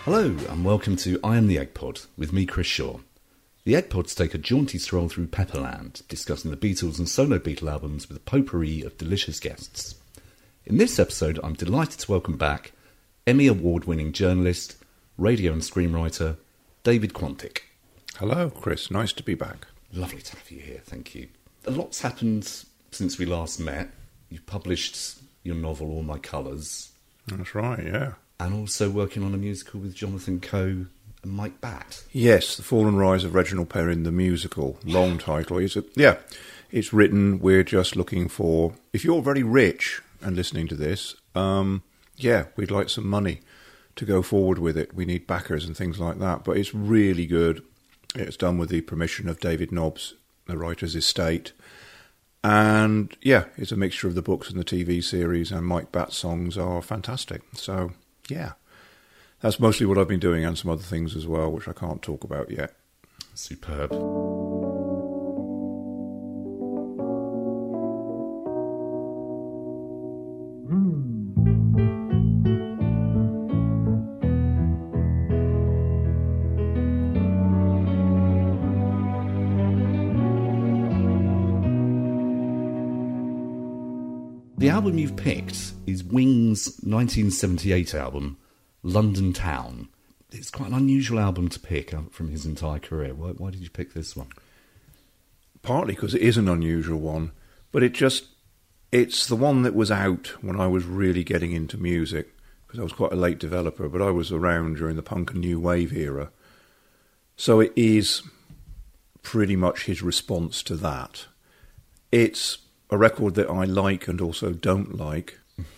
Hello and welcome to I Am the Egg Pod with me, Chris Shaw. The Egg Pods take a jaunty stroll through Pepperland, discussing the Beatles and solo Beatle albums with a potpourri of delicious guests. In this episode, I'm delighted to welcome back Emmy Award-winning journalist, radio and screenwriter, David Quantick. Hello, Chris. Nice to be back. Lovely to have you here, thank you. A lot's happened since we last met. You've published your novel, All My Colours. That's right, yeah. And also working on a musical with Jonathan Coe and Mike Batt. Yes, The Fall and Rise of Reginald Perrin, the musical. Long title. It's written. We're just looking for... If you're very rich and listening to this, we'd like some money to go forward with it. We need backers and things like that. But it's really good. It's done with the permission of David Nobbs, the writer's estate. And, it's a mixture of the books and the TV series, and Mike Batt's songs are fantastic. So... yeah, that's mostly what I've been doing, and some other things as well, which I can't talk about yet. Superb. The album you've picked is Wings' 1978 album, London Town. It's quite an unusual album to pick from his entire career. Why did you pick this one? Partly because it is an unusual one, but it's the one that was out when I was really getting into music, because I was quite a late developer, but I was around during the punk and new wave era. So it is pretty much his response to that. It's a record that I like and also don't like,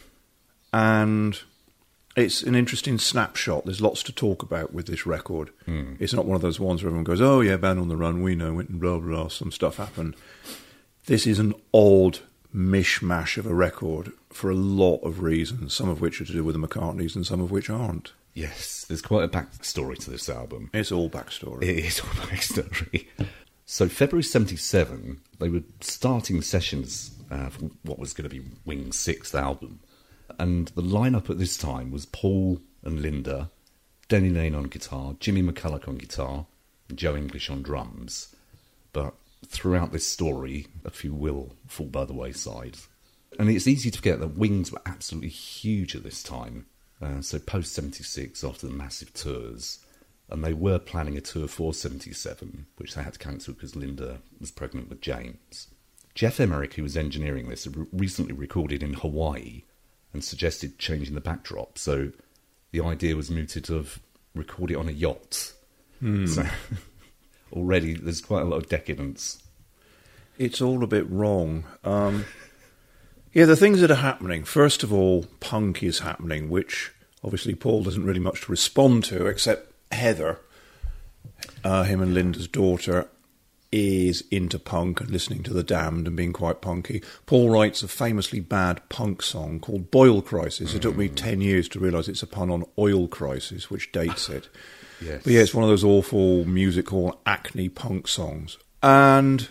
and it's an interesting snapshot. There's lots to talk about with this record. It's not one of those ones where everyone goes, oh yeah, Band on the Run, we know it, and blah, blah, blah, some stuff happened. This is an odd mishmash of a record for a lot of reasons, some of which are to do with the McCartneys and some of which aren't. Yes, there's quite a backstory to this album. It's all backstory. It is all backstory. So February 1977, they were starting sessions for what was going to be Wings' sixth album. And the lineup at this time was Paul and Linda, Denny Laine on guitar, Jimmy McCulloch on guitar, and Joe English on drums. But throughout this story, a few will fall by the wayside. And it's easy to forget that Wings were absolutely huge at this time. So post-76, after the massive tours, and they were planning a tour for 77, which they had to cancel because Linda was pregnant with James. Jeff Emerick, who was engineering this, had recently recorded in Hawaii and suggested changing the backdrop. So the idea was mooted of record it on a yacht. So already there's quite a lot of decadence. It's all a bit wrong. The things that are happening. First of all, punk is happening, which obviously Paul doesn't really much to respond to, except Heather, him and Linda's daughter, is into punk and listening to The Damned and being quite punky. Paul writes a famously bad punk song called Boil Crisis. It took me 10 years to realise it's a pun on Oil Crisis, which dates it. Yes. But it's one of those awful musical acne punk songs. And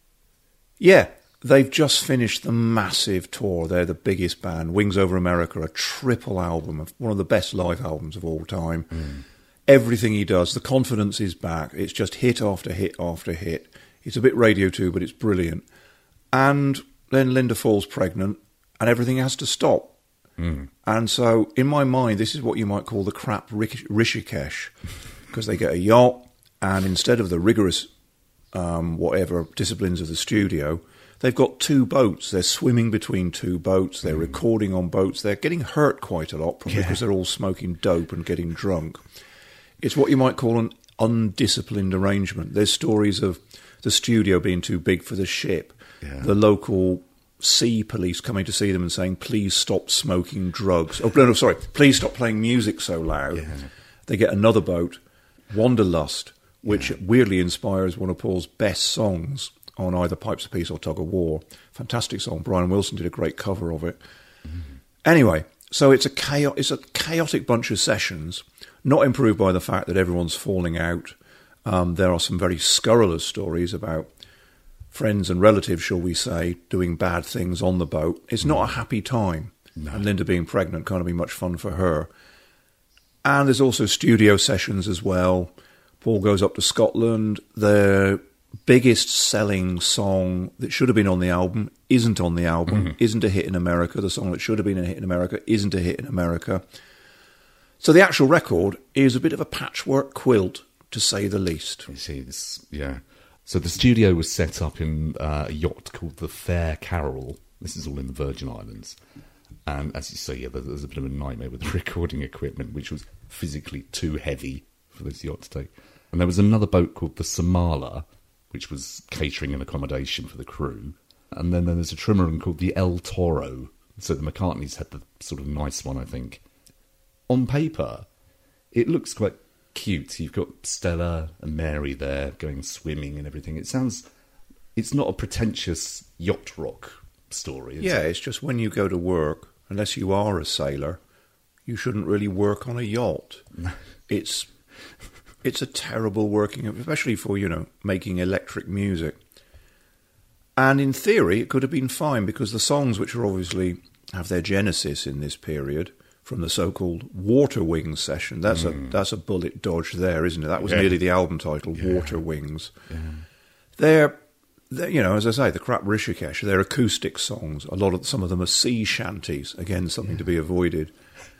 they've just finished the massive tour. They're the biggest band. Wings Over America, a triple album, one of the best live albums of all time. Everything he does, the confidence is back. It's just hit after hit after hit. It's a bit Radio 2, but it's brilliant. And then Linda falls pregnant, and everything has to stop. And so, in my mind, this is what you might call the crap Rishikesh, because they get a yacht, and instead of the rigorous disciplines of the studio, they've got two boats. They're swimming between two boats. They're recording on boats. They're getting hurt quite a lot, probably because they're all smoking dope and getting drunk. It's what you might call an undisciplined arrangement. There's stories of the studio being too big for the ship, the local sea police coming to see them and saying, please stop smoking drugs. Oh, no, sorry, please stop playing music so loud. Yeah. They get another boat, Wanderlust, which weirdly inspires one of Paul's best songs on either Pipes of Peace or Tug of War. Fantastic song. Brian Wilson did a great cover of it. Anyway, so it's a chaotic bunch of sessions, not improved by the fact that everyone's falling out. There are some very scurrilous stories about friends and relatives, shall we say, doing bad things on the boat. It's not a happy time. No. And Linda being pregnant can't be much fun for her. And there's also studio sessions as well. Paul goes up to Scotland. The biggest selling song that should have been on the album isn't on the album, isn't a hit in America. The song that should have been a hit in America isn't a hit in America. So the actual record is a bit of a patchwork quilt, to say the least. You see this, yeah. So the studio was set up in a yacht called the Fair Carol. This is all in the Virgin Islands. And as you say, yeah, there's a bit of a nightmare with the recording equipment, which was physically too heavy for this yacht to take. And there was another boat called the Samala, which was catering and accommodation for the crew. And then there's a trimaran called the El Toro. So the McCartneys had the sort of nice one, I think. On paper, it looks quite cute. You've got Stella and Mary there going swimming and everything. It's not a pretentious yacht rock story, is it? It's just when you go to work, unless you are a sailor, you shouldn't really work on a yacht. It's a terrible working, especially for, making electric music. And in theory, it could have been fine, because the songs, which are obviously have their genesis in this period, from the so-called Water Wings session, that's a bullet dodge there, isn't it? That was nearly the album title, Water Wings. Yeah. They're, as I say, the Crap Rishikesh, they're acoustic songs. Some of them are sea shanties, again, something to be avoided.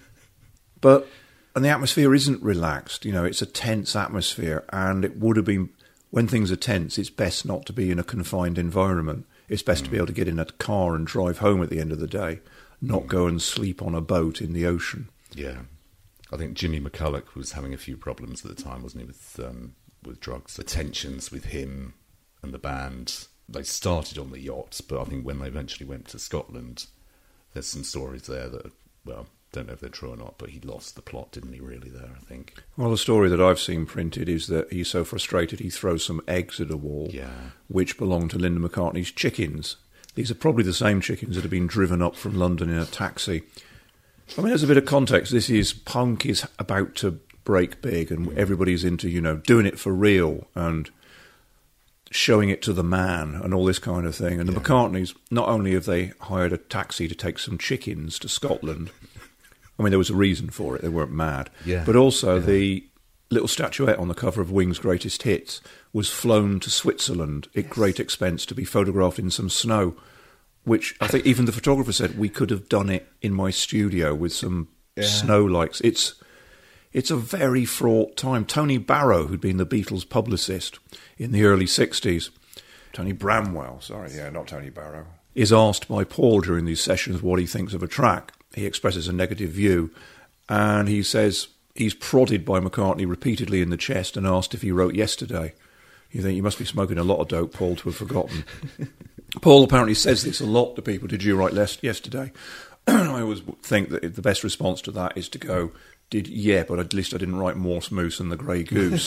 And the atmosphere isn't relaxed, it's a tense atmosphere, and it would have been, when things are tense, it's best not to be in a confined environment. It's best to be able to get in a car and drive home at the end of the day, not go and sleep on a boat in the ocean. Yeah. I think Jimmy McCulloch was having a few problems at the time, wasn't he, with drugs. The tensions with him and the band, they started on the yacht, but I think when they eventually went to Scotland, there's some stories there that, well, don't know if they're true or not, but he lost the plot, didn't he, really, there, I think? Well, the story that I've seen printed is that he's so frustrated he throws some eggs at a wall, which belong to Linda McCartney's chickens. These are probably the same chickens that have been driven up from London in a taxi. I mean, there's a bit of context. Punk is about to break big, and everybody's into, doing it for real and showing it to the man and all this kind of thing. And the McCartneys, not only have they hired a taxi to take some chickens to Scotland, I mean, there was a reason for it. They weren't mad. Yeah. But also the little statuette on the cover of Wings' Greatest Hits was flown to Switzerland at great expense to be photographed in some snow, which I think even the photographer said, we could have done it in my studio with some snow likes. It's a very fraught time. Tony Barrow, who'd been the Beatles' publicist in the early 60s, Tony Bramwell, not Tony Barrow, is asked by Paul during these sessions what he thinks of a track. He expresses a negative view, and he says he's prodded by McCartney repeatedly in the chest and asked if he wrote Yesterday. You think you must be smoking a lot of dope, Paul, to have forgotten. Paul apparently says this a lot to people. Did you write Yesterday? I always think that the best response to that is to go, but at least I didn't write Morse Moose and the Grey Goose.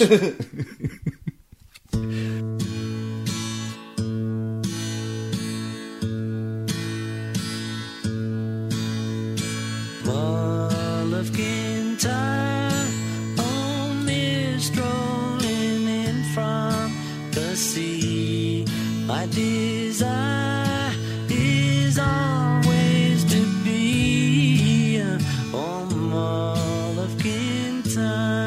Mull of Kintyre, only strolling in from the sea. My desire is always to be on Mull of Kintyre.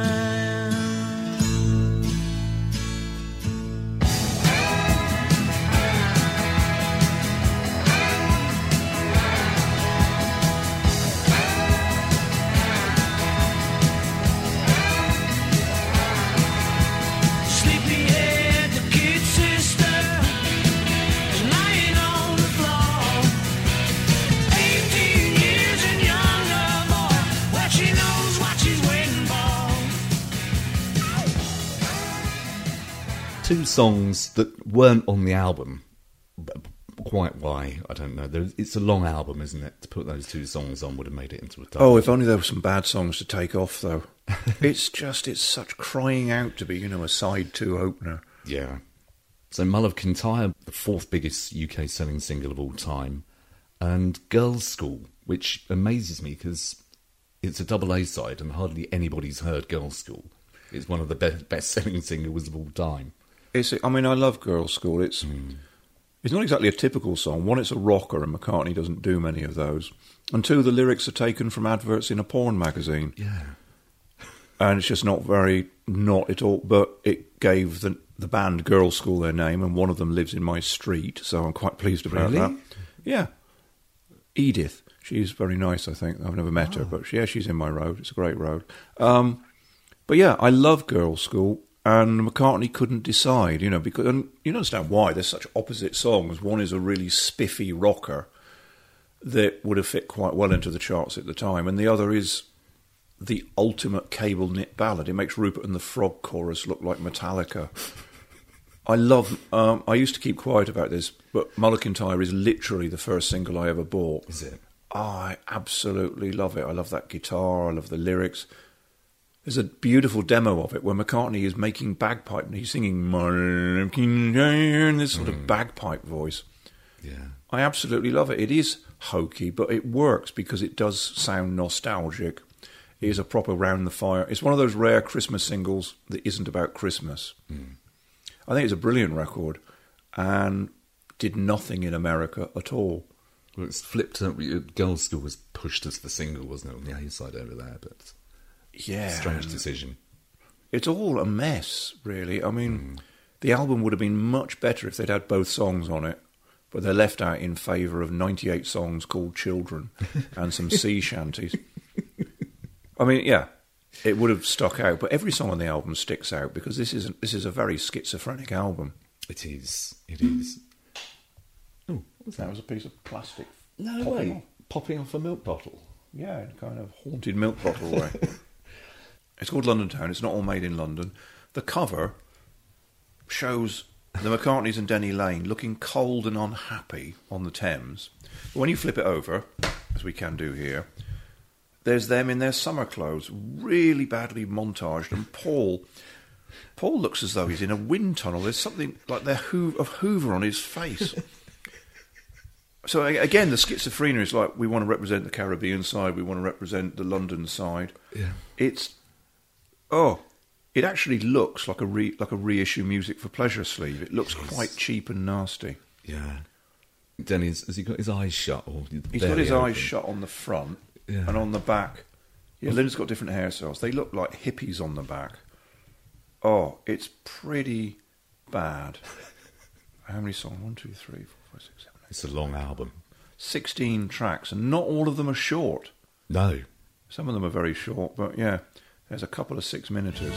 Two songs that weren't on the album. Quite why, I don't know. It's a long album, isn't it? To put those two songs on would have made it into a double. Oh, if only there were some bad songs to take off, though. It's such crying out to be, a side two opener. Yeah. So Mull of Kintyre, the fourth biggest UK selling single of all time, and Girls' School, which amazes me because it's a double A side and hardly anybody's heard Girls' School. It's one of the best selling singles of all time. I love Girls' School. It's not exactly a typical song. One, it's a rocker, and McCartney doesn't do many of those. And two, the lyrics are taken from adverts in a porn magazine. Yeah. And it's just not at all, but it gave the band Girls' School their name, and one of them lives in my street, so I'm quite pleased about Really? that. Yeah. Edith. She's very nice, I think. I've never met her, but she's in my road. It's a great road. But yeah, I love Girls' School, and McCartney couldn't decide, because and you understand why. There's such opposite songs. One is a really spiffy rocker that would have fit quite well into the charts at the time, and the other is the ultimate cable knit ballad. It makes Rupert and the Frog chorus look like Metallica. I used to keep quiet about this, but Mullikintyre is literally the first single I ever bought. Is it? I absolutely love it. I love that guitar. I love the lyrics. There's a beautiful demo of it where McCartney is making bagpipe and he's singing in this sort of bagpipe voice. Yeah. I absolutely love it. It is hokey, but it works because it does sound nostalgic. It is a proper round the fire. It's one of those rare Christmas singles that isn't about Christmas. I think it's a brilliant record and did nothing in America at all. Well, it's flipped. Girls' School was pushed as the single, wasn't it, on the A side over there? But yeah, strange decision. It's all a mess, really. I mean, the album would have been much better if they'd had both songs on it, but they're left out in favour of 98 songs called Children and some sea shanties. I mean, yeah, it would have stuck out, but every song on the album sticks out because this is a very schizophrenic album. It is. It is. Oh, that was a piece of plastic. No way. Popping off a milk bottle. Yeah, in a kind of haunted milk bottle way. It's called London Town. It's not all made in London. The cover shows the McCartneys and Denny Laine looking cold and unhappy on the Thames. But when you flip it over, as we can do here, there's them in their summer clothes, really badly montaged, and Paul looks as though he's in a wind tunnel. There's something like of Hoover on his face. So again, the schizophrenia is like, we want to represent the Caribbean side, we want to represent the London side. Yeah. It actually looks like a reissue Music for Pleasure sleeve. It looks quite cheap and nasty. Yeah. Denny, has he got his eyes shut? Or he's got his eyes shut on the front, and on the back. Yeah, Linda's got different hairstyles. They look like hippies on the back. Oh, it's pretty bad. How many songs? 1, 2, 3, 4, 5, 6, 7, 8. It's a long album. 16 tracks, and not all of them are short. No. Some of them are very short, but yeah, there's a couple of 6-minuters.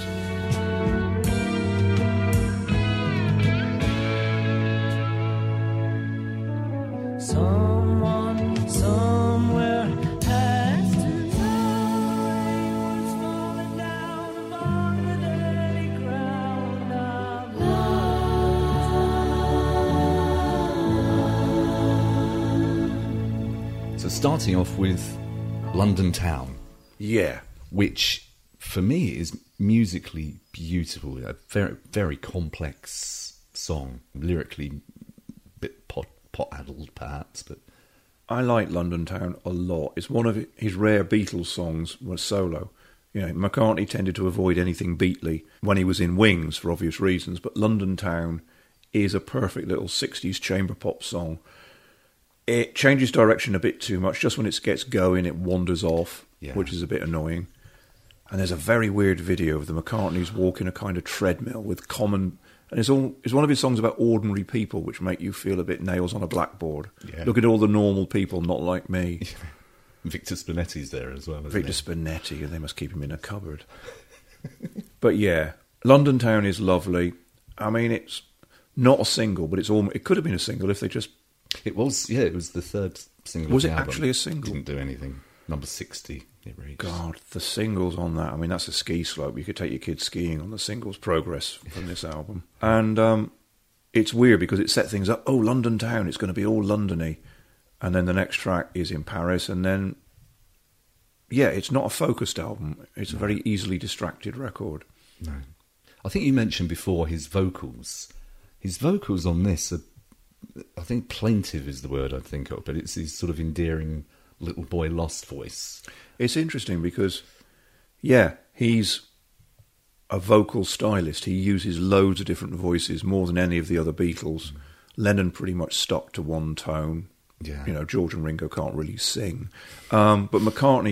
Someone somewhere has to die. What's falling down among the dirty ground of love. So starting off with London Town. Yeah. Which, for me, is musically beautiful. A very, very complex song. Lyrically, a bit pot-addled, perhaps, but... I like London Town a lot. It's one of his rare Beatles songs was solo. You know, McCartney tended to avoid anything Beatley when he was in Wings, for obvious reasons, but London Town is a perfect little 60s chamber pop song. It changes direction a bit too much. Just when it gets going, it wanders off, which is a bit annoying. And there's a very weird video of the McCartneys walking a kind of treadmill with common... And it's one of his songs about ordinary people, which make you feel a bit nails on a blackboard. Yeah. Look at all the normal people, not like me. Victor Spinetti's there as well, isn't Victor Spinetti, they must keep him in a cupboard. But yeah, London Town is lovely. I mean, it's not a single, but it could have been a single if they just... It was the third single. Was of it the album. actually a single? Didn't do anything. Number 60, it reached. God, the singles on that. I mean, that's a ski slope. You could take your kids skiing on the singles progress from this album. And it's weird because it set things up. Oh, London Town, it's going to be all London-y. And then the next track is in Paris. And then, yeah, it's not a focused album. It's a very easily distracted record. No. I think you mentioned before his vocals. His vocals on this are, I think plaintive is the word I'd think of, but it's his sort of endearing... little boy lost voice. It's interesting because, yeah, he's a vocal stylist. He uses loads of different voices, more than any of the other Beatles. Lennon pretty much stuck to one tone. Yeah. You know, George and Ringo can't really sing. But McCartney's,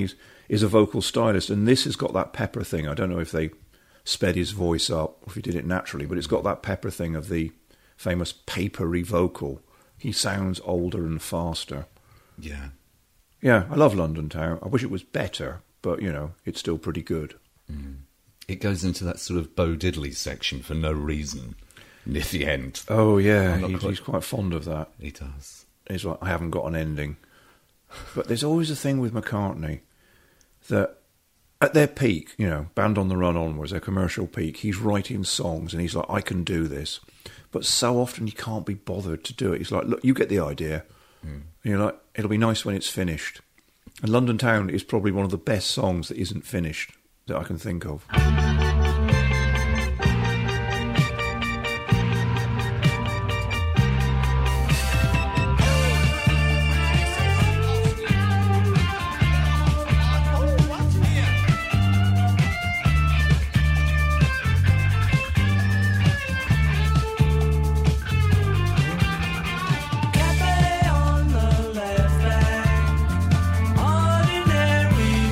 is a vocal stylist, and this has got that pepper thing. I don't know if they sped his voice up or if he did it naturally, but it's got that pepper thing of the famous papery vocal. He sounds older and faster. Yeah. Yeah, I love London Town. I wish it was better, but, it's still pretty good. It goes into that sort of Bo Diddley section for no reason near the end. Oh, yeah, I'm not he's quite fond of that. He does. He's like, I haven't got an ending. But there's always a thing with McCartney that at their peak, Band on the Run onwards, their commercial peak, he's writing songs and he's like, I can do this. But so often he can't be bothered to do it. He's like, look, you get the idea. And you're like, it'll be nice when it's finished. And London Town is probably one of the best songs that isn't finished that I can think of. Cafe on the left bank, ordinary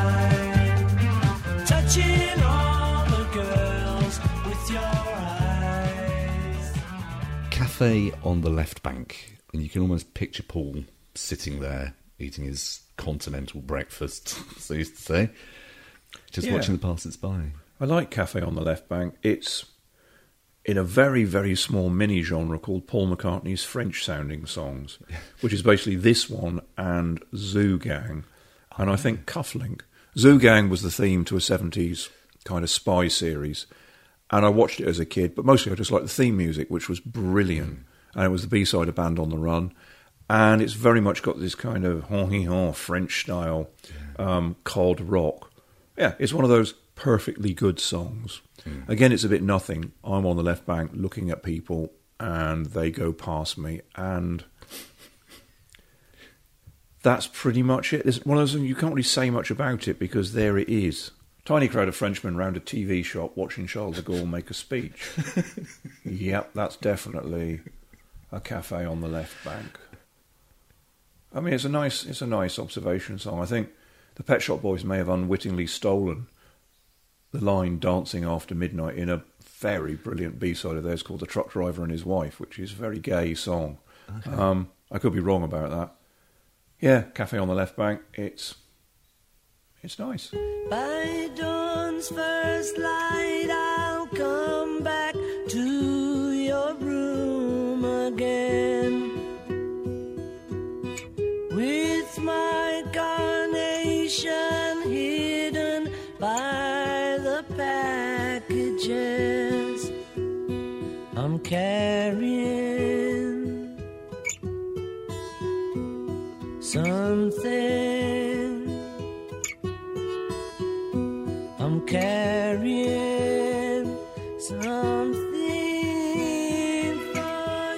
wine, touching all the girls with your eyes. Cafe on the left bank, and you can almost picture Paul sitting there eating his continental breakfast, so he used to say, just Yeah. watching the passers-by. I like Cafe on the Left Bank. It's in a very, very small mini-genre called Paul McCartney's French-sounding songs, which is basically this one and Zoo Gang, and I think Cufflink. Zoo Gang was the theme to a 70s kind of spy series, and I watched it as a kid, but mostly I just liked the theme music, which was brilliant, and it was the B-side of Band on the Run, and it's very much got this kind of hon-hee-haw French-style cod rock. Yeah, it's one of those perfectly good songs. Again, it's a bit nothing. I'm on the left bank looking at people and they go past me, and that's pretty much it. It's one of those things you can't really say much about it because there it is. Tiny crowd of Frenchmen round a TV shop watching Charles de Gaulle make a speech. Yep, that's definitely a Cafe on the Left Bank. I mean, it's a nice observation song. I think the Pet Shop Boys may have unwittingly stolen the line Dancing After Midnight in a very brilliant B-side of theirs called The Truck Driver and His Wife, which is a very gay song. Okay. I could be wrong about that. Yeah, Cafe on the Left Bank, it's nice. By dawn's first light, I'll come back to your room again with my carnation hidden by the packages I'm carrying. Something I'm carrying, something for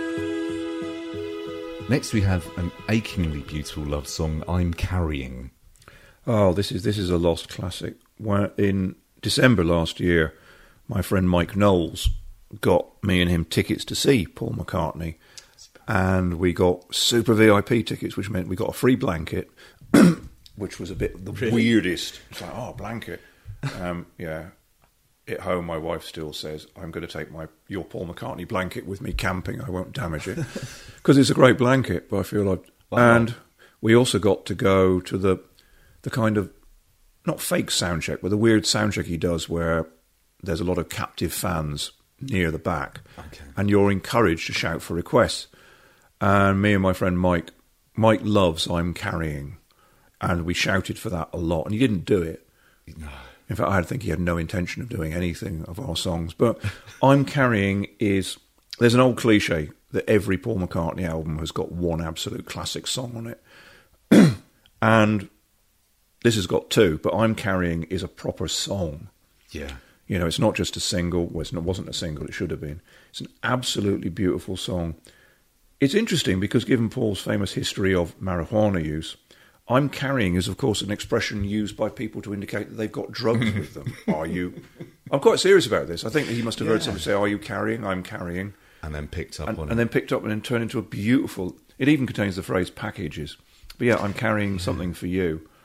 you. Next we have an achingly beautiful love song, I'm Carrying. Oh, this is a lost classic. In December last year, my friend Mike Knowles got me and him tickets to see Paul McCartney, and we got super VIP tickets, which meant we got a free blanket, which was a bit the weirdest. It's like, oh, a blanket. Yeah. At home, my wife still says, I'm going to take your Paul McCartney blanket with me camping. I won't damage it. Because it's a great blanket, but I feel like... Wow. And we also got to go to the kind of, not fake sound check, but the weird sound check he does where there's a lot of captive fans near the back. Okay. And you're encouraged to shout for requests. And me and my friend Mike loves I'm Carrying. And we shouted for that a lot. And he didn't do it. No. In fact, I think he had no intention of doing anything of our songs. But I'm Carrying is... There's an old cliche that every Paul McCartney album has got one absolute classic song on it. And this has got two, but I'm Carrying is a proper song. Yeah. You know, it's not just a single. Well, it wasn't a single, it should have been. It's an absolutely beautiful song. It's interesting because given Paul's famous history of marijuana use, I'm Carrying is, of course, an expression used by people to indicate that they've got drugs with them. Are you... I'm quite serious about this. I think that he must have heard somebody say, are you carrying? I'm carrying. And then picked up on it. And then picked up and then turned into a beautiful... It even contains the phrase packages. But yeah, I'm carrying something for you.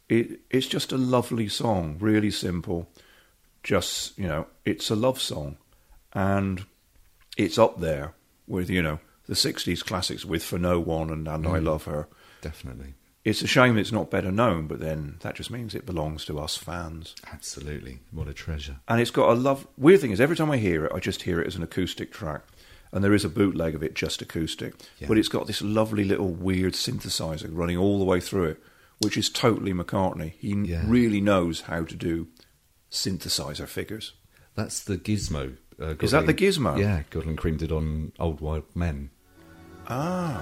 It's just a lovely song, really simple. Just, it's a love song. And it's up there with, the 60s classics with For No One and I Love Her. Definitely. It's a shame it's not better known, but then that just means it belongs to us fans. Absolutely. What a treasure. And it's got weird thing is, every time I hear it, I just hear it as an acoustic track. And there is a bootleg of it just acoustic. Yeah. But it's got this lovely little weird synthesizer running all the way through it, which is totally McCartney. He really knows how to do synthesizer figures. That's the Gizmo. Is that the Gizmo? Yeah, Godwin Cream did on Old Wild Men. Ah.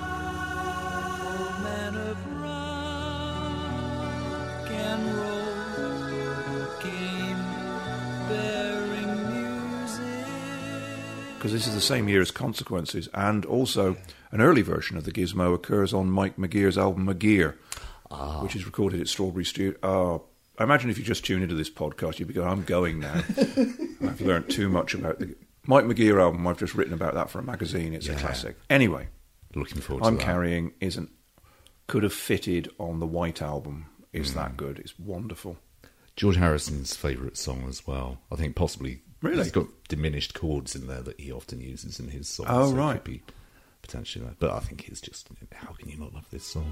Man of rock and roll came bearing music. Because this is the same year as Consequences, and also an early version of the Gizmo occurs on Mike McGear's album McGear, which is recorded at Strawberry Studio. I imagine if you just tune into this podcast, you'd be going, I'm going now. I've learnt too much about the Mike McGear album. I've just written about that for a magazine. It's a classic. Anyway, Looking forward to I'm that. Carrying could have fitted on the White Album. Is that good? It's wonderful. George Harrison's favourite song as well. I think possibly Really? he's got diminished chords in there that he often uses in his songs. Oh, so it right. could be potentially that. But I think he's just, how can you not love this song?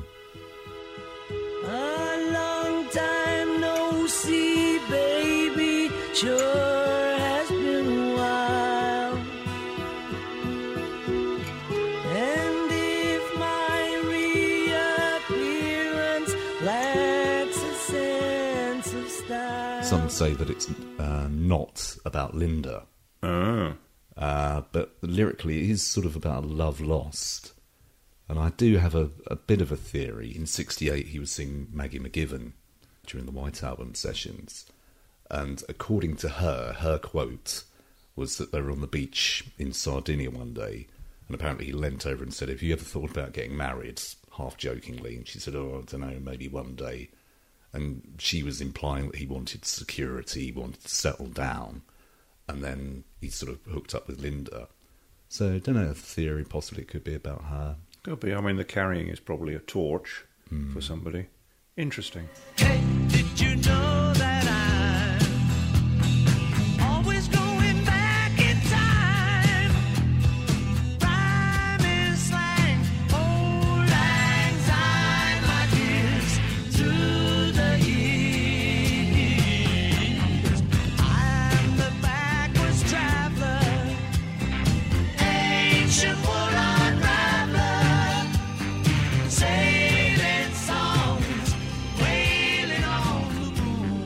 A long time no see, baby. Sure has been a while. And if my reappearance lacks a sense of style. Some say that it's not about Linda. But lyrically it is sort of about love lost. And I do have a bit of a theory. In '68 he was singing Maggie McGiven during the White Album sessions. And according to her quote was that they were on the beach in Sardinia one day, and apparently he leant over and said, have you ever thought about getting married? Half jokingly. And she said, oh, I don't know, maybe one day. And she was implying that he wanted security, he wanted to settle down. And then he sort of hooked up with Linda. So I don't know, a theory possibly it could be about her. Could be. I mean, the Carrying is probably a torch for somebody. Interesting. Hey, did you know that I'm always going back in time? Rhyme is slang, old lang syne, my dears, through the years. I'm the backwards traveler, ancient wood unraveler, sailing songs, wailing on the moon.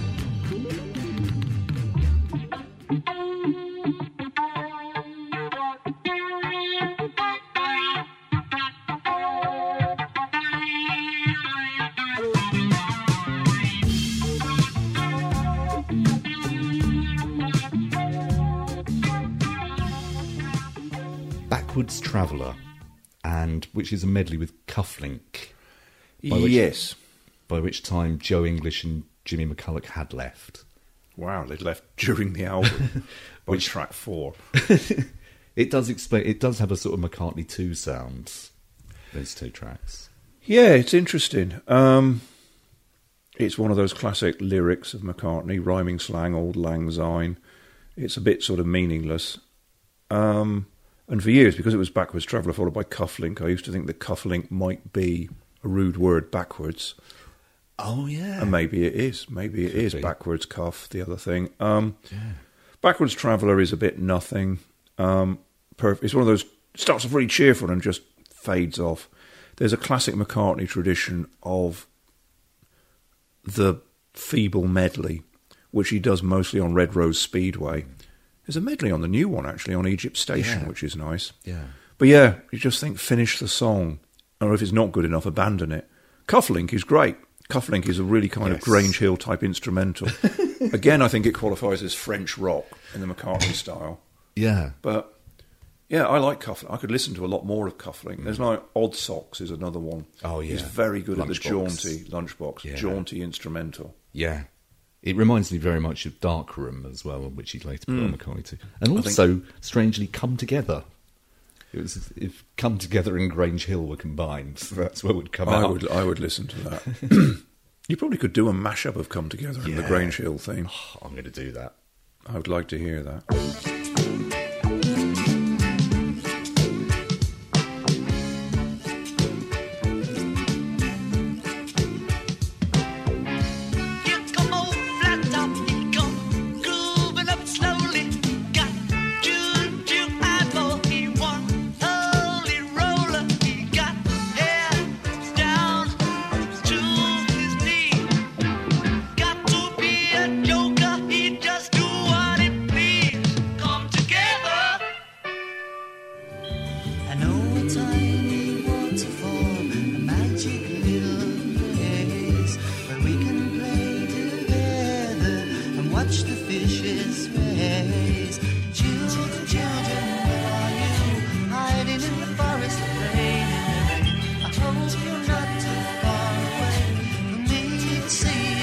Backwards Traveller, and which is a medley with Cufflink, By which- Yes. by which time Joe English and Jimmy McCulloch had left. Wow, they'd left during the album. By track 4. It does explain. It does have a sort of McCartney 2 sound. Those two tracks. Yeah, it's interesting. It's one of those classic lyrics of McCartney, rhyming slang, old lang syne. It's a bit sort of meaningless. And for years, because it was Backwards Traveller followed by Cufflink, I used to think that Cufflink might be a rude word backwards. Oh yeah, And maybe it is. Maybe it Could is be. backwards cuff, the other thing. Backwards Traveller is a bit nothing. It's one of those, starts off really cheerful and just fades off. There's a classic McCartney tradition of the feeble medley, which he does mostly on Red Rose Speedway. There's a medley on the new one, actually, on Egypt Station, Yeah. which is nice. yeah. But yeah, you just think, finish the song. Or if it's not good enough, abandon it. Cufflink is great. Cufflink is a really kind of Yes. Grange Hill type instrumental. Again, I think it qualifies as French rock in the McCartney style. Yeah. But yeah, I like Cufflink. I could listen to a lot more of Cufflink. There's like Odd Socks is another one. Oh, yeah. He's very good at the Lunchbox. jaunty lunchbox, Yeah. jaunty instrumental. Yeah. It reminds me very much of Dark Room as well, which he later put on McCartney too. And also, strangely, Come Together. It was if Come Together and Grange Hill were combined, that's where it would come out. I would listen to that. You probably could do a mashup of Come Together and the Yeah. Grange Hill theme. Oh, I'm going to do that. I would like to hear that. Here come old flat top, he come grooving up slowly. Got juju eyeball, he one holy roller. He got hair down to his knee. Got to be a joker, he just do what he please. Come together. I know a tiny waterfall, a magic little place where we can play together and watch the fishes race. Children, children, where are you? Hiding in the forest, playing in the rain. I hope you're not too far away for me to see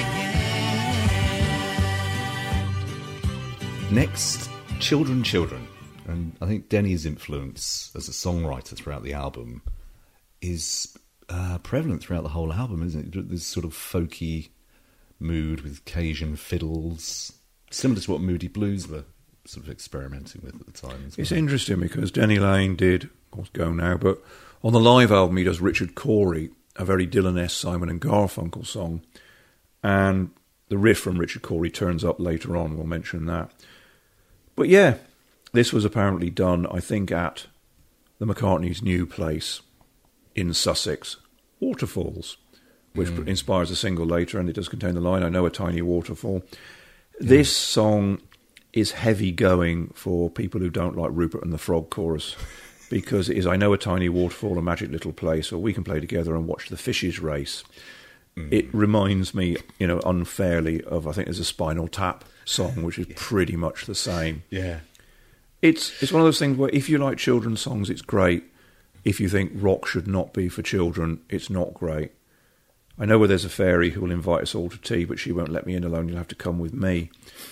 again. Next, Children, Children. And I think Denny's influence as a songwriter throughout the album is prevalent throughout the whole album, isn't it? This sort of folky mood with Cajun fiddles, similar to what Moody Blues were sort of experimenting with at the time. As well. It's interesting because Denny Laine did, of course, go now, but on the live album he does Richard Cory, a very Dylan-esque Simon and Garfunkel song, and the riff from Richard Cory turns up later on. We'll mention that. But yeah, this was apparently done, I think, at the McCartney's new place in Sussex, Waterfalls, which inspires a single later, and it does contain the line, I know a tiny waterfall. This song is heavy going for people who don't like Rupert and the Frog chorus, because it is, I know a tiny waterfall, a magic little place, or we can play together and watch the fishes race. It reminds me, unfairly of, I think there's a Spinal Tap song, which is pretty much the same. Yeah. It's one of those things where if you like children's songs, it's great. If you think rock should not be for children, it's not great. I know where there's a fairy who will invite us all to tea, but she won't let me in alone. You'll have to come with me.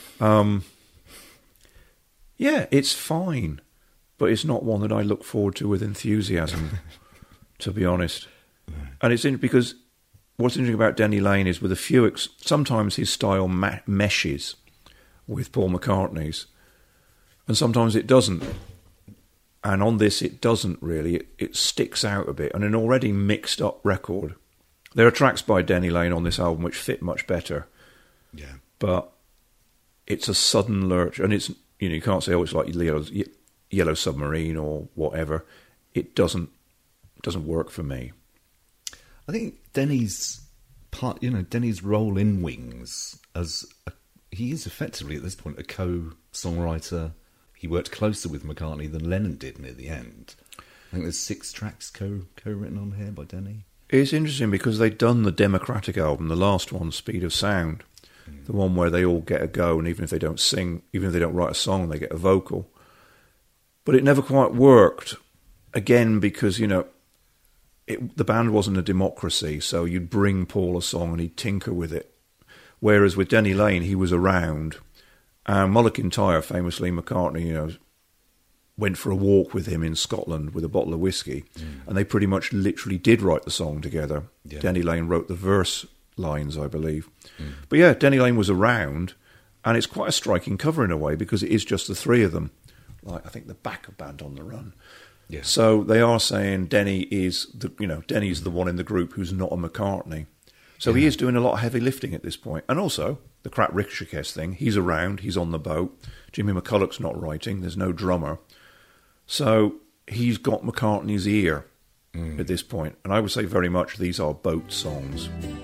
Yeah, it's fine, but it's not one that I look forward to with enthusiasm, to be honest. And it's because what's interesting about Denny Laine is with a few, sometimes his style meshes with Paul McCartney's, and sometimes it doesn't. And on this, it doesn't really. It sticks out a bit. And an already mixed up record. There are tracks by Denny Laine on this album which fit much better. Yeah. But it's a sudden lurch. And it's, you can't say, oh, it's like Yellow Submarine or whatever. It doesn't work for me. I think Denny's Denny's role in Wings he is effectively at this point a co-songwriter. He worked closer with McCartney than Lennon did near the end. I think there's 6 tracks co-written on here by Denny. It's interesting because they'd done the Democratic album, the last one, Speed of Sound, the one where they all get a go, and even if they don't sing, even if they don't write a song, they get a vocal. But it never quite worked, again, because, the band wasn't a democracy, so you'd bring Paul a song and he'd tinker with it. Whereas with Denny Laine, he was around. And Mull of Kintyre, famously, McCartney, went for a walk with him in Scotland with a bottle of whiskey, and they pretty much literally did write the song together. Yeah. Denny Laine wrote the verse lines, I believe. But yeah, Denny Laine was around, and it's quite a striking cover in a way because it is just the 3 of them, like I think the backup band on the run. Yeah. So they are saying Denny is Denny's the one in the group who's not a McCartney. So he is doing a lot of heavy lifting at this point. And also, the Crap Ricochet thing, he's around, he's on the boat. Jimmy McCulloch's not writing, there's no drummer. So he's got McCartney's ear at this point. And I would say very much these are boat songs.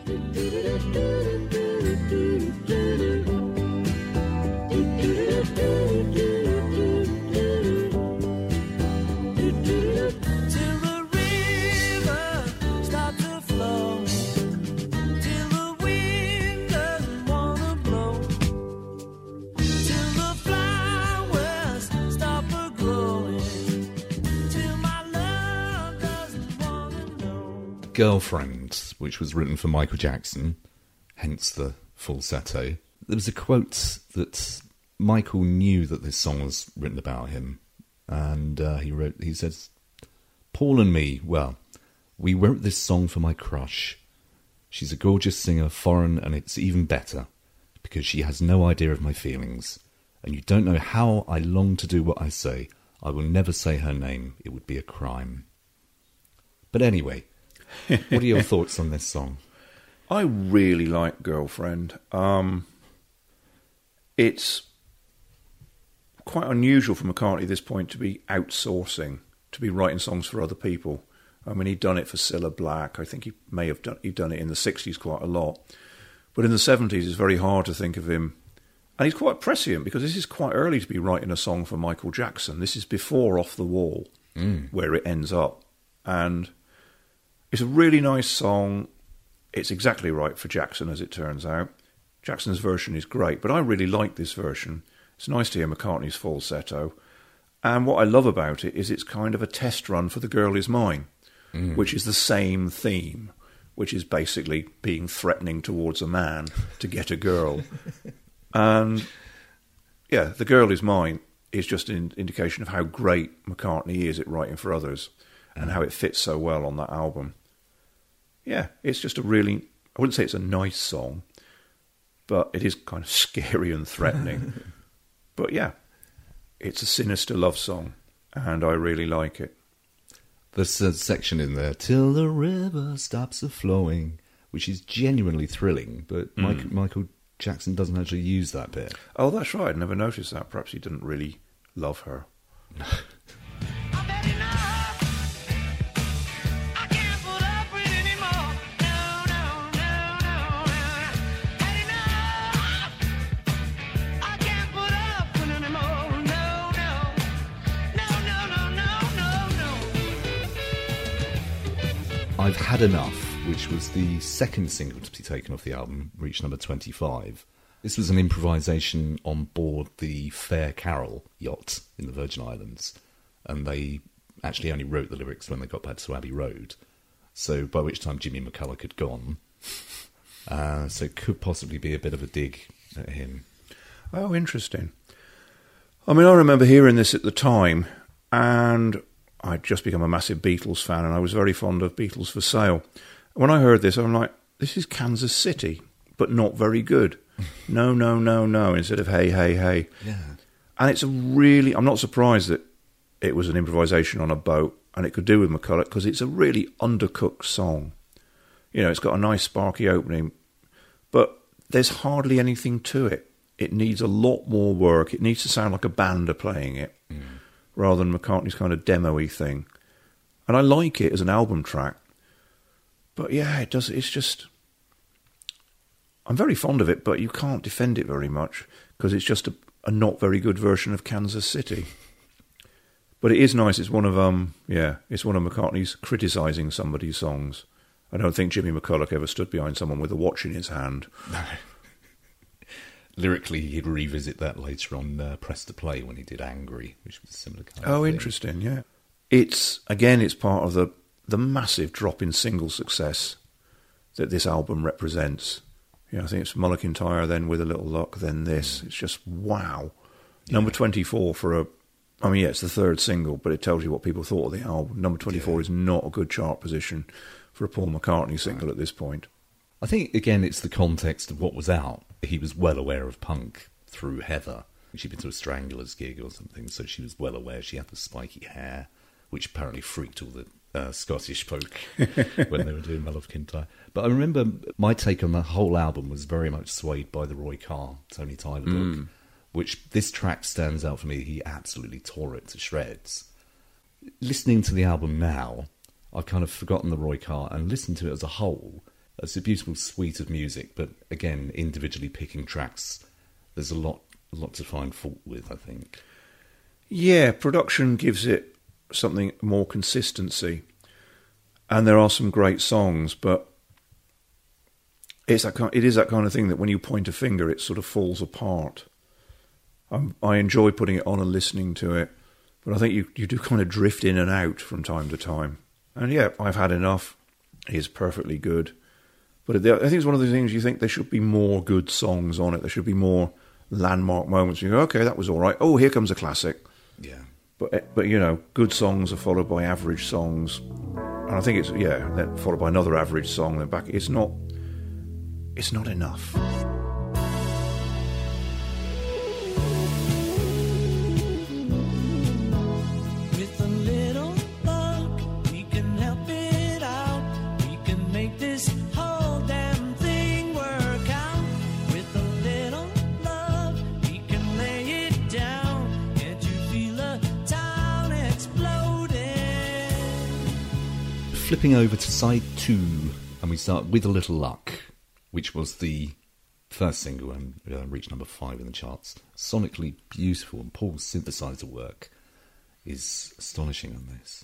Girlfriend, which was written for Michael Jackson, hence the falsetto. There was a quote that Michael knew that this song was written about him, and he says, Paul and me, well, we wrote this song for my crush. She's a gorgeous singer, foreign, and it's even better because she has no idea of my feelings. And you don't know how I long to do what I say. I will never say her name. It would be a crime. But anyway, what are your thoughts on this song? I really like Girlfriend. It's quite unusual for McCartney at this point to be outsourcing, to be writing songs for other people. I mean, he'd done it for Cilla Black. I think he may have done it in the 60s quite a lot. But in the 70s, it's very hard to think of him. And he's quite prescient, because this is quite early to be writing a song for Michael Jackson. This is before Off the Wall, where it ends up. And it's a really nice song. It's exactly right for Jackson, as it turns out. Jackson's version is great, but I really like this version. It's nice to hear McCartney's falsetto. And what I love about it is it's kind of a test run for The Girl Is Mine, which is the same theme, which is basically being threatening towards a man to get a girl. And, yeah, The Girl Is Mine is just an indication of how great McCartney is at writing for others and how it fits so well on that album. Yeah, it's just a really... I wouldn't say it's a nice song, but it is kind of scary and threatening. But, yeah, it's a sinister love song, and I really like it. There's a section in there, till the river stops a-flowing, which is genuinely thrilling, but Michael Jackson doesn't actually use that bit. Oh, that's right. I never noticed that. Perhaps he didn't really love her. I've Had Enough, which was the second single to be taken off the album, reached number 25. This was an improvisation on board the Fair Carol yacht in the Virgin Islands, and they actually only wrote the lyrics when they got back to Abbey Road, so by which time Jimmy McCulloch had gone. So it could possibly be a bit of a dig at him. Oh, interesting. I mean, I remember hearing this at the time, and I'd just become a massive Beatles fan, and I was very fond of Beatles for Sale. When I heard this, I'm like, this is Kansas City, but not very good. No, no, no, no, instead of hey, hey, hey. Yeah. And it's a really... I'm not surprised that it was an improvisation on a boat, and it could do with McCulloch, because it's a really undercooked song. You know, it's got a nice sparky opening, but there's hardly anything to it. It needs a lot more work. It needs to sound like a band are playing it, rather than McCartney's kind of demo-y thing. And I like it as an album track. But yeah, it does. It's just... I'm very fond of it, but you can't defend it very much, because it's just a not very good version of Kansas City. But it is nice. It's one of it's one of McCartney's criticising somebody's songs. I don't think Jimmy McCulloch ever stood behind someone with a watch in his hand. No. Lyrically, he'd revisit that later on Press to Play when he did Angry, which was a similar kind of thing. Oh, interesting, yeah. It's part of the massive drop in single success that this album represents. You know, I think it's Mullikintyre, then With a Little Luck, then this. It's just, wow. Yeah. Number 24 for it's the third single, but it tells you what people thought of the album. Number 24 is not a good chart position for a Paul McCartney single at this point. I think, again, it's the context of what was out. He was well aware of punk through Heather. She'd been to a Stranglers gig or something, so she was well aware. She had the spiky hair, which apparently freaked all the Scottish folk when they were doing Mullikintyre. But I remember my take on the whole album was very much swayed by the Roy Carr, Tony Tyler book, which this track stands out for me. He absolutely tore it to shreds. Listening to the album now, I've kind of forgotten the Roy Carr and listened to it as a whole. It's a beautiful suite of music, but again, individually picking tracks, there's a lot to find fault with, I think. Yeah, production gives it something more consistency, and there are some great songs, but it is that kind of thing that when you point a finger, it sort of falls apart. I enjoy putting it on and listening to it, but I think you do kind of drift in and out from time to time. And yeah, I've Had Enough is perfectly good. But I think it's one of those things you think there should be more good songs on it. There should be more landmark moments. You go, okay, that was all right. Oh, here comes a classic. Yeah. But you know, good songs are followed by average songs. And I think it's, then followed by another average song. Then back. It's not it's not enough. With a little luck, we can help it out. We can make this whole damn thing work out. With a little love, we can lay it down. Can't you feel the town exploding? Flipping over to side 2, and we start With a Little Luck, which was the first single and reached number 5 in the charts. Sonically beautiful, and Paul's synthesizer work is astonishing on this.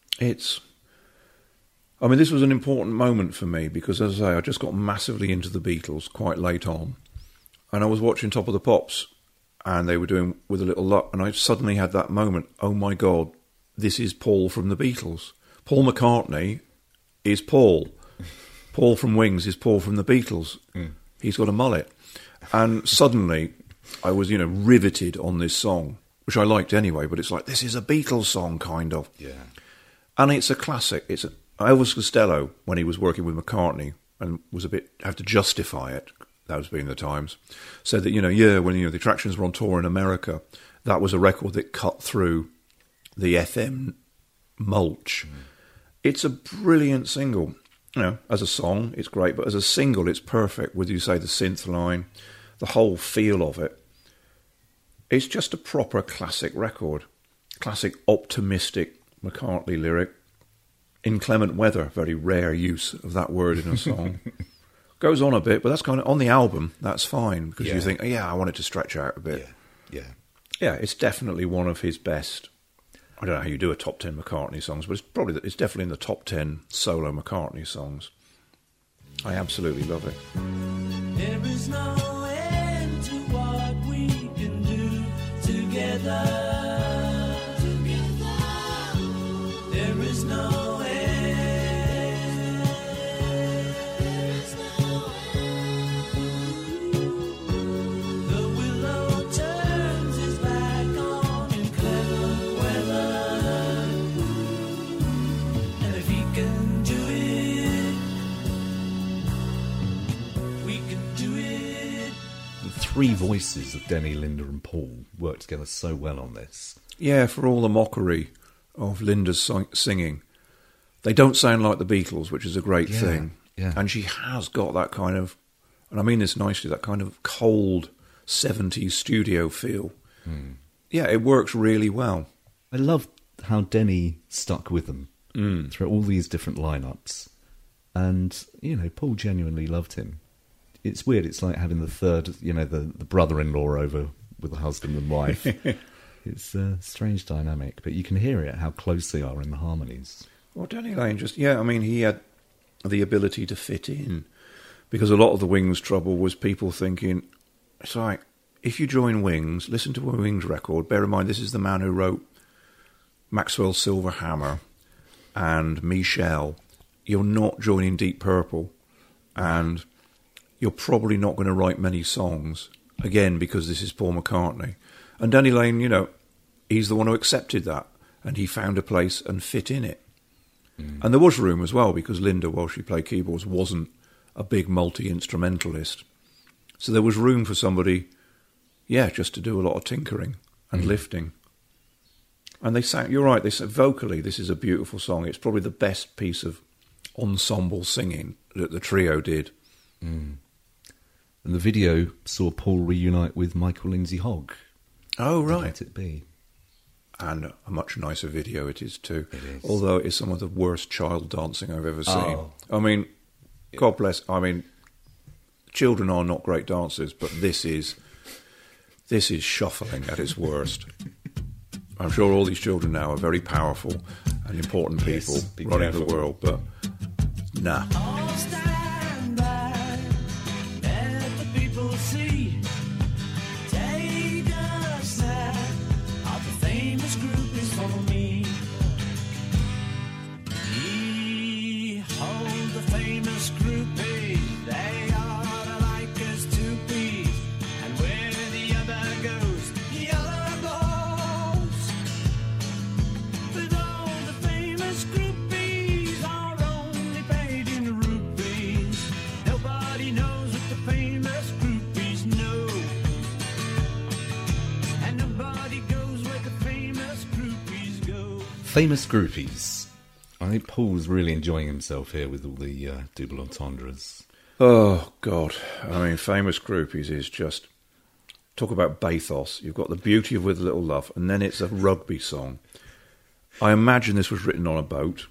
This was an important moment for me because, as I say, I just got massively into the Beatles quite late on. And I was watching Top of the Pops, and they were doing With a Little Luck, and I suddenly had that moment, oh my God, this is Paul from the Beatles. Paul McCartney is Paul. Paul from Wings is Paul from the Beatles. He's got a mullet. And suddenly I was, riveted on this song, which I liked anyway, but it's like, this is a Beatles song, kind of. Yeah. And it's a classic. Elvis Costello, when he was working with McCartney and was had to justify it, that was being the times, said that, when the Attractions were on tour in America, that was a record that cut through the FM mulch. It's a brilliant single. As a song, it's great, but as a single, it's perfect with, you say, the synth line, the whole feel of it. It's just a proper classic record. Classic optimistic McCartney lyric. Inclement weather, very rare use of that word in a song. Goes on a bit, but that's kind of, on the album, that's fine, because you think, I want it to stretch out a bit. Yeah, it's definitely one of his best. I don't know how you do a top 10 McCartney songs, but it's definitely in the top 10 solo McCartney songs. I absolutely love it. There is no end to what we can do together. There is no end. The willow turns his back on inclement weather, and if he can do it, we can do it. The 3 voices of Denny, Linda and Paul work together so well on this. Yeah, for all the mockery of Linda's singing, they don't sound like the Beatles, which is a great thing. Yeah. And she has got that kind of, and I mean this nicely, that kind of cold 70s studio feel. Yeah, it works really well. I love how Denny stuck with them through all these different lineups. And, Paul genuinely loved him. It's weird, it's like having the third, the brother-in-law over with the husband and wife. It's a strange dynamic, but you can hear it, how close they are in the harmonies. Well, Denny Laine he had the ability to fit in, because a lot of the Wings trouble was people thinking, it's like, if you join Wings, listen to a Wings record, bear in mind this is the man who wrote Maxwell's Silver Hammer and Michelle, you're not joining Deep Purple, and you're probably not going to write many songs, again, because this is Paul McCartney. And Denny Laine, he's the one who accepted that, and he found a place and fit in it. And there was room as well, because Linda, while she played keyboards, wasn't a big multi-instrumentalist. So there was room for somebody, just to do a lot of tinkering and lifting. And they sang, you're right, they said vocally, this is a beautiful song. It's probably the best piece of ensemble singing that the trio did. And the video saw Paul reunite with Michael Lindsay Hogg. Oh, right. Let It Be. And a much nicer video it is too. It is. Although it's some of the worst child dancing I've ever seen. Oh. I mean, God bless. I mean, children are not great dancers, but this is shuffling at its worst. I'm sure all these children now are very powerful and important people be running careful. the world, but nah. All stand by, let the people see. Take a snap of the famous groupies for me. Behold the famous groupies, they are the like as two peas. And where the other goes, the other goes. But all the famous groupies are only paid in rupees. Famous groupies. I think Paul's really enjoying himself here with all the double entendres. Oh, God. I mean, Famous Groupies is just... Talk about bathos. You've got the beauty of With a Little Love, and then it's a rugby song. I imagine this was written on a boat.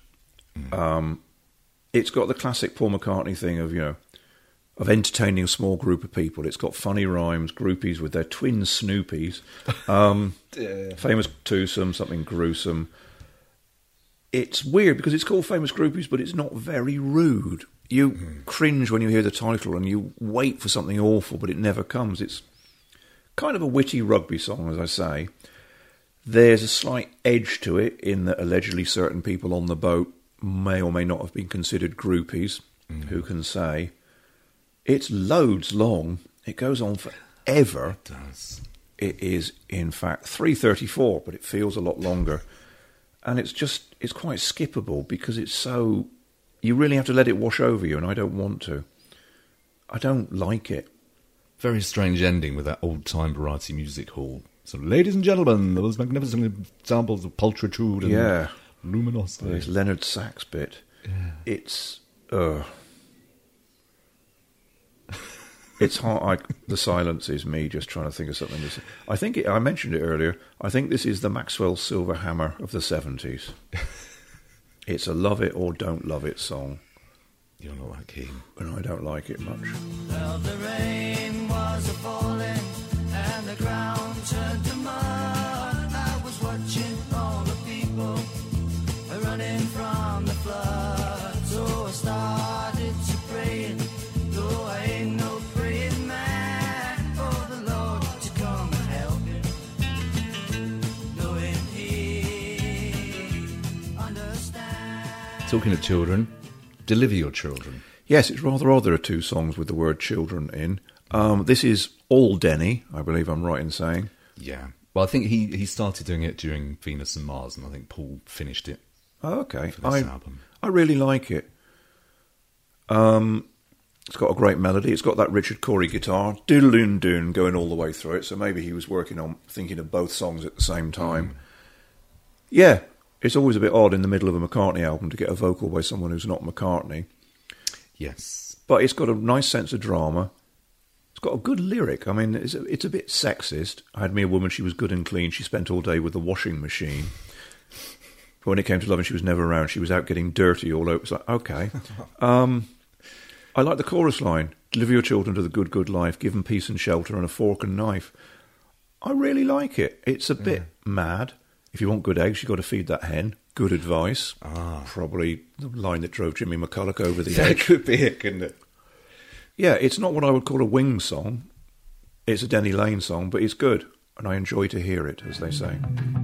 It's got the classic Paul McCartney thing of, of entertaining a small group of people. It's got funny rhymes, groupies with their twin Snoopies. Famous twosome, something gruesome. It's weird because it's called Famous Groupies, but it's not very rude. You cringe when you hear the title and you wait for something awful, but it never comes. It's kind of a witty rugby song, as I say. There's a slight edge to it in that allegedly certain people on the boat may or may not have been considered groupies. Who can say? It's loads long. It goes on forever. It does. It is, in fact, 3:34, but it feels a lot longer. And it's quite skippable because it's so... You really have to let it wash over you, and I don't want to. I don't like it. Very strange ending with that old-time variety music hall. So, ladies and gentlemen, those magnificent examples of pulchritude and luminosity. This Leonard Sachs bit. Yeah. It's... It's hard. The silence is me just trying to think of something to say. I think I mentioned it earlier. I think this is the Maxwell Silver Hammer of the 70s. It's a love it or don't love it song. You're not that keen. And I don't like it much. Well, the rain was a-falling and the ground turned to mud. I was watching all the people running from the flood. So I started to praying, though I ain't no praying man, for the Lord to come and help me, knowing He understands. Talking of children, Deliver Your Children. Yes, it's rather odd there are two songs with the word children in. This is all Denny, I believe I'm right in saying. Yeah. Well, I think he started doing it during Venus and Mars, and I think Paul finished it Oh, okay. for this album. I really like it. It's got a great melody. It's got that Richard Corey guitar, doodle-doon-doon, going all the way through it. So maybe he was thinking of both songs at the same time. Yeah, it's always a bit odd in the middle of a McCartney album to get a vocal by someone who's not McCartney. Yes. But it's got a nice sense of drama. It's got a good lyric. I mean, it's a bit sexist. I had me a woman, she was good and clean. She spent all day with the washing machine. But when it came to love and she was never around, she was out getting dirty all over. It's like, okay. I like the chorus line. Deliver your children to the good, good life. Give them peace and shelter and a fork and knife. I really like it. It's a bit mad. If you want good eggs, you've got to feed that hen. Good advice. Probably the line that drove Jimmy McCulloch over the edge. That could be it, couldn't it? Yeah, it's not what I would call a Wings song. It's a Denny Lane song, but it's good. And I enjoy to hear it, as they say.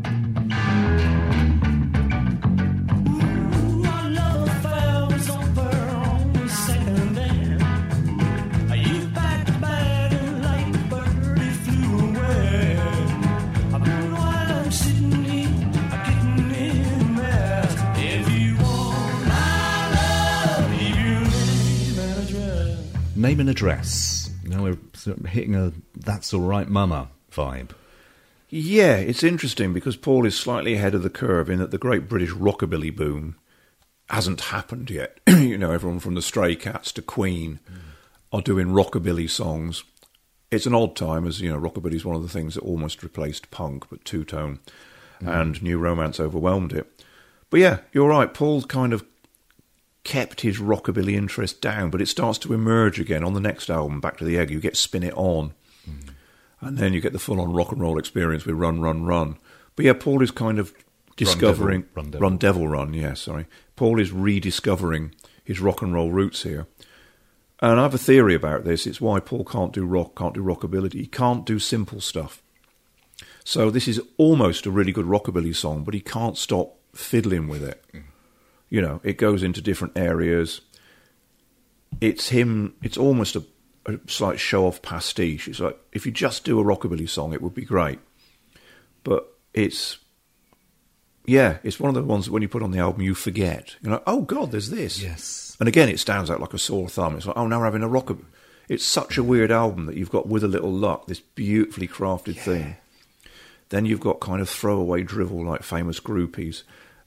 Name and address. Now we're sort of hitting a That's All Right Mama vibe. Yeah, it's interesting because Paul is slightly ahead of the curve in that the great British rockabilly boom hasn't happened yet. Everyone from the Stray Cats to Queen are doing rockabilly songs. It's an odd time, as rockabilly is one of the things that almost replaced punk, but two-tone and New Romance overwhelmed it. But yeah, you're right. Paul kind of kept his rockabilly interest down, but it starts to emerge again on the next album, Back to the Egg. You get Spin It On, and then you get the full-on rock and roll experience with Run, Run, Run. But yeah, Paul is kind of discovering... Run Devil. Run, yeah, sorry. Paul is rediscovering his rock and roll roots here. And I have a theory about this. It's why Paul can't do rock, can't do rockabilly. He can't do simple stuff. So this is almost a really good rockabilly song, but he can't stop fiddling with it. It goes into different areas. It's almost a slight show-off pastiche. It's like, if you just do a rockabilly song, it would be great. But it's one of the ones that when you put on the album, you forget. You're like, oh, God, there's this. Yes. And again, it stands out like a sore thumb. It's like, oh, now we're having a rockabilly. It's such a weird album that you've got With a Little Luck, this beautifully crafted thing. Then you've got kind of throwaway drivel like Famous Groupies.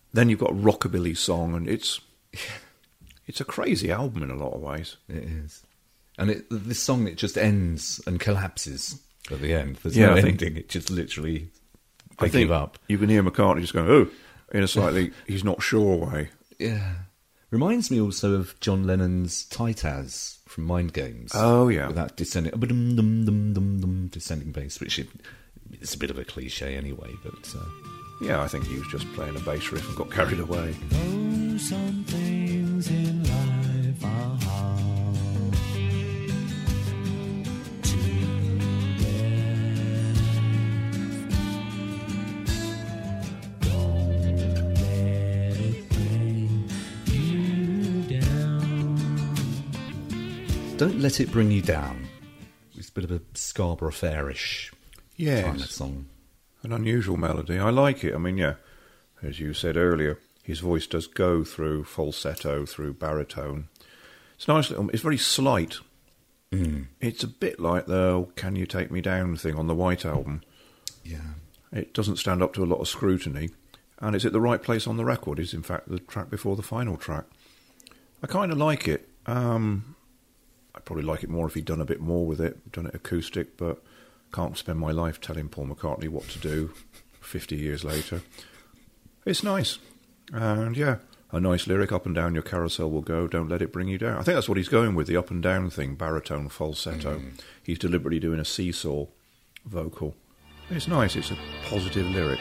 Then you've got a rockabilly song, and it's a crazy album in a lot of ways. It is. And this song, it just ends and collapses at the end. There's Yeah, no I think- ending. It just literally, I they think give up. you can hear McCartney just going, oh, in a slightly he's not sure way. Yeah. Reminds me also of John Lennon's Titaz from Mind Games. Oh, yeah. With that descending descending bass, which it's a bit of a cliche anyway, but... Yeah, I think he was just playing a bass riff and got carried away. Oh, some things in life are hard to bear. Don't let it bring you down. Don't Let It Bring You Down. It's a bit of a Scarborough Fairish kind of song. An unusual melody. I like it. I mean, yeah, as you said earlier, his voice does go through falsetto, through baritone. It's nice. It's very slight. It's a bit like the Can You Take Me Down thing on the White Album. Yeah. It doesn't stand up to a lot of scrutiny, and it's at the right place on the record. It's, in fact, the track before the final track. I kind of like it. I'd probably like it more if he'd done a bit more with it, done it acoustic, but can't spend my life telling Paul McCartney what to do 50 years later. It's nice. And yeah, a nice lyric, up and down your carousel will go, don't let it bring you down. I think that's what he's going with, the up and down thing, baritone, falsetto. He's deliberately doing a seesaw vocal. It's nice, it's a positive lyric.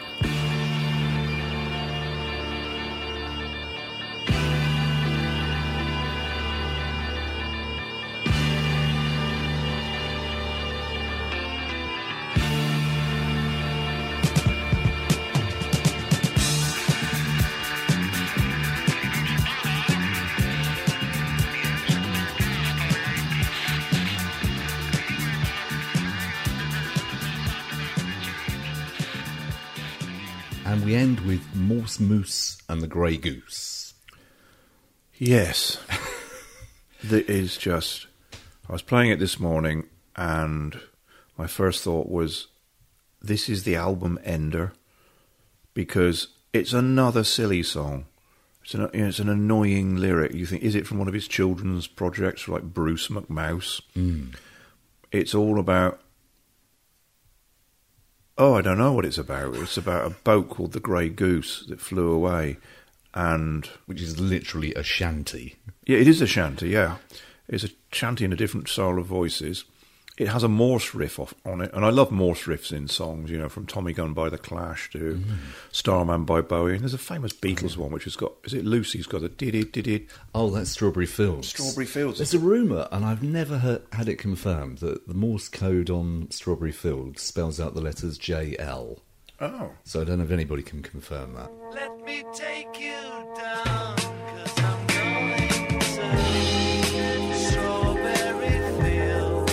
And we end with Morse Moose and the Grey Goose. Yes. That is just... I was playing it this morning, and my first thought was, this is the album ender, because it's another silly song. It's an annoying lyric. You think, is it from one of his children's projects, like Bruce McMouse? It's all about... Oh, I don't know what it's about. It's about a boat called the Grey Goose that flew away, and... Which is literally a shanty. Yeah, it is a shanty, yeah. It's a shanty in a different style of voices. It has a Morse riff on it, and I love Morse riffs in songs, you know, from Tommy Gun by The Clash to Starman by Bowie. And there's a famous Beatles one which has got... Is it Lucy's got a did-it. Oh, that's Strawberry Fields. Strawberry Fields. There's a rumour, and I've never had it confirmed, that the Morse code on Strawberry Fields spells out the letters JL. Oh. So I don't know if anybody can confirm that. Let me take you down, 'cause I'm going to Strawberry Fields.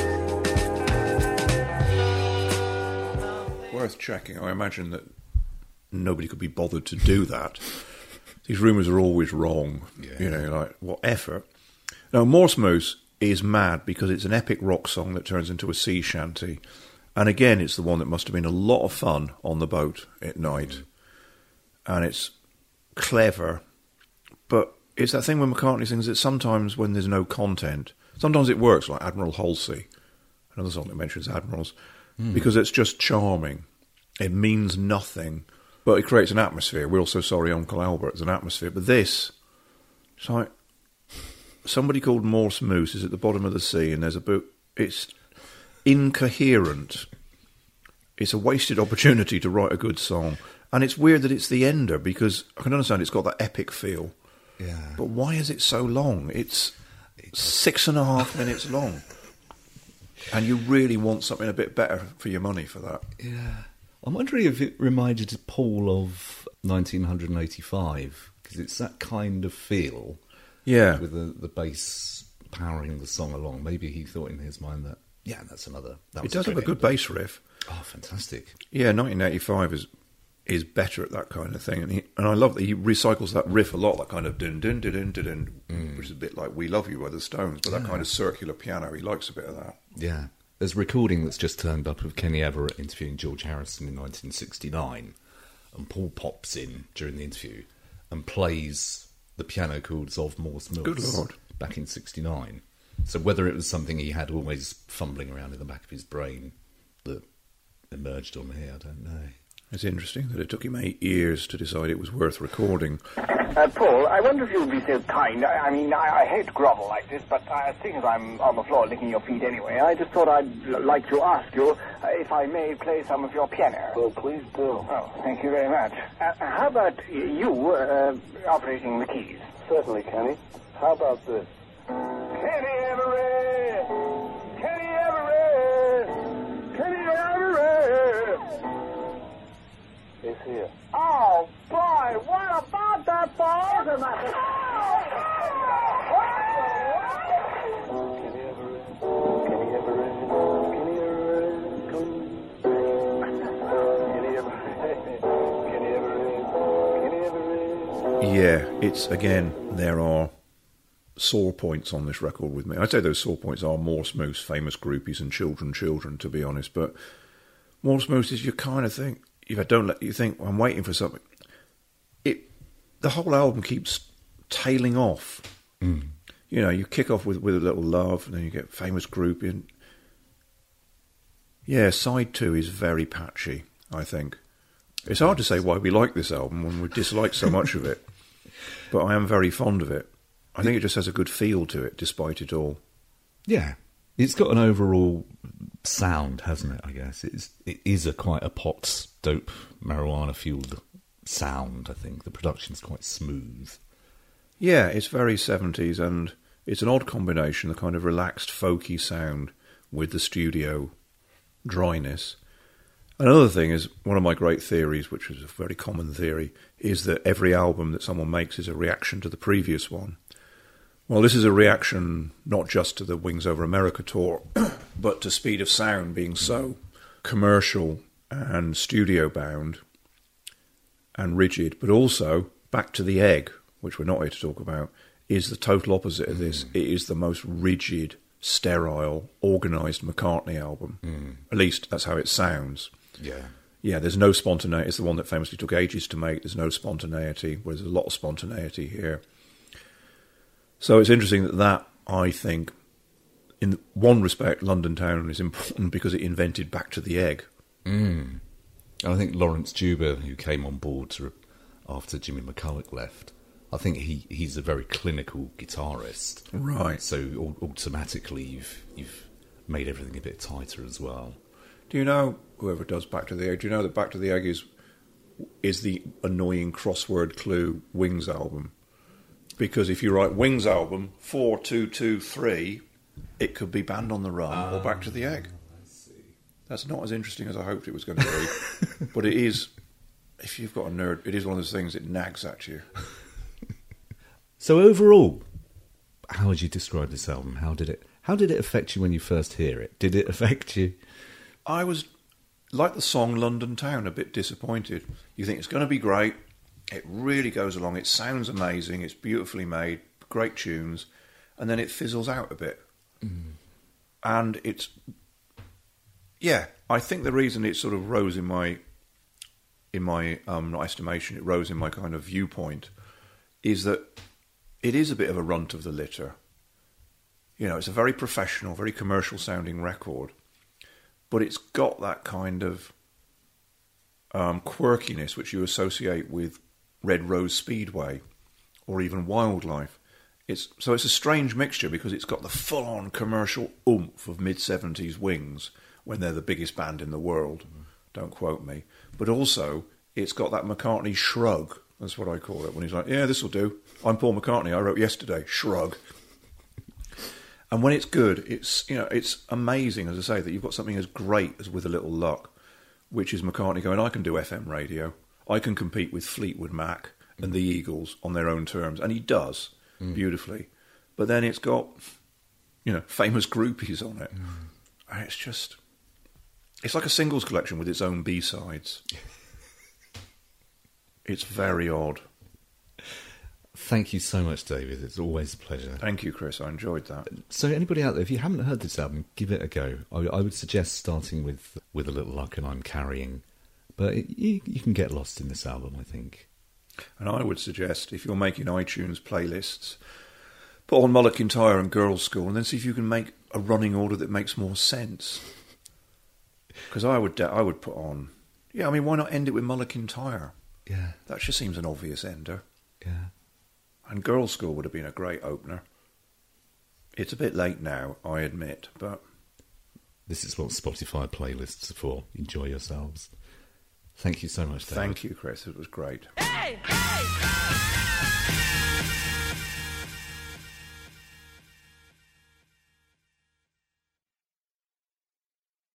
Worth checking. I imagine that nobody could be bothered to do that. These rumours are always wrong. Yeah. You know, like, what effort? Now, Morse Moose is mad because it's an epic rock song that turns into a sea shanty. And again, it's the one that must have been a lot of fun on the boat at night. And it's clever. But it's that thing when McCartney sings that sometimes when there's no content, sometimes it works, like Admiral Halsey, another song that mentions admirals, because it's just charming. It means nothing, but it creates an atmosphere. We're also sorry, Uncle Albert, it's an atmosphere. But this, it's like somebody called Morse Moose is at the bottom of the sea, and there's a boat. It's incoherent. It's a wasted opportunity to write a good song. And it's weird that it's the ender, because I can understand it's got that epic feel. Yeah. But why is it so long? It's 6.5 minutes long. And you really want something a bit better for your money for that. Yeah. I'm wondering if it reminded Paul of 1985, because it's that kind of feel. Yeah. With the bass powering the song along. Maybe he thought in his mind that, yeah, that's another... It does have a good bass riff. Oh, fantastic. Yeah, 1985 is better at that kind of thing. And I love that he recycles that riff a lot, that kind of dun-dun-dun-dun-dun, which is a bit like We Love You by the Stones, but that kind of circular piano, he likes a bit of that. Yeah. There's a recording that's just turned up of Kenny Everett interviewing George Harrison in 1969, and Paul pops in during the interview, and plays the piano chords of Morse Mills Good Lord. back in 69. So whether it was something he had always fumbling around in the back of his brain that emerged on here, I don't know. It's interesting that it took him 8 years to decide it was worth recording. Paul, I wonder if you would be so kind. I hate to grovel like this, but seeing as I'm on the floor licking your feet anyway, I just thought I'd like to ask you if I may play some of your piano. Well, please do. Oh, thank you very much. How about you operating the keys? Certainly, Kenny. How about this? Kenny Everett! Kenny Everett! Kenny Everett! He's here. Oh, boy, what about that ball? Kenny Everett. Kenny Everett. Kenny Everett. Kenny Everett. Kenny Everett. Kenny Everett. Yeah, it's, again, there are sore points on this record with me. I'd say those sore points are Morse Moose, Famous Groupies, and Children, to be honest. But Morse Moose is, you kind of think, if I don't let you think, well, I'm waiting for something. The whole album keeps tailing off. Mm. You know, you kick off with a little love, and then you get Famous Groupie. Yeah, side 2 is very patchy, I think. It's hard to say why we like this album when we dislike so much of it. But I am very fond of it. I think it just has a good feel to it, despite it all. Yeah, it's got an overall sound, hasn't it? I guess it is quite a pot, dope, marijuana fueled sound. I think the production's quite smooth. Yeah, it's very 70s, and it's an odd combination, the kind of relaxed, folky sound with the studio dryness. Another thing is, one of my great theories, which is a very common theory, is that every album that someone makes is a reaction to the previous one. Well, this is a reaction not just to the Wings Over America tour, but to Speed of Sound being so commercial and studio-bound and rigid, but also Back to the Egg, which we're not here to talk about, is the total opposite of this. It is the most rigid, sterile, organised McCartney album. At least that's how it sounds. Yeah. Yeah, there's no spontaneity. It's the one that famously took ages to make. There's no spontaneity, whereas there's a lot of spontaneity here. So it's interesting that I think, in one respect, London Town is important because it invented Back to the Egg. And I think Lawrence Juba, who came on board after Jimmy McCulloch left, I think he's a very clinical guitarist. Right. So automatically you've made everything a bit tighter as well. Do you know, whoever does Back to the Egg, do you know that Back to the Egg is the annoying crossword clue Wings album? Because if you write Wings album 4223, it could be Band on the Run or Back to the Egg. I see. That's not as interesting as I hoped it was going to be. But it is, if you've got a nerd, it is one of those things that nags at you. So overall, how would you describe this album? How did it affect you when you first hear it? Did it affect you? I was, like the song London Town, a bit disappointed. You think it's going to be great. It really goes along. It sounds amazing. It's beautifully made, great tunes. And then it fizzles out a bit. And it's... Yeah, I think the reason it sort of rose in my not estimation, it rose in my kind of viewpoint, is that it is a bit of a runt of the litter. You know, it's a very professional, very commercial sounding record, but it's got that kind of quirkiness which you associate with Red Rose Speedway or even Wildlife. So it's a strange mixture because it's got the full-on commercial oomph of mid-70s Wings when they're the biggest band in the world. Don't quote me. But also, it's got that McCartney shrug. That's what I call it. When he's like, yeah, this will do. I'm Paul McCartney. I wrote yesterday. Shrug. And when it's good, it's amazing, as I say, that you've got something as great as With a Little Luck, which is McCartney going, I can do FM radio. I can compete with Fleetwood Mac and the Eagles on their own terms. And he does beautifully. But then it's got, Famous Groupies on it. And it's just... It's like a singles collection with its own B-sides. It's very odd. Thank you so much, David. It's always a pleasure. Thank you, Chris. I enjoyed that. So anybody out there, if you haven't heard this album, give it a go. I would suggest starting with A Little Luck and I'm Carrying. But you can get lost in this album, I think. And I would suggest, if you're making iTunes playlists, put on Muller Kintyre and Girls' School, and then see if you can make a running order that makes more sense. Because I would put on... Yeah, I mean, why not end it with Muller Kintyre? Yeah, That just seems an obvious ender. yeah. And Girls' School would have been a great opener. It's a bit late now, I admit, but... This is what Spotify playlists are for. Enjoy yourselves. Thank you so much, David. Thank you, Chris. It was great. Hey, hey, hey.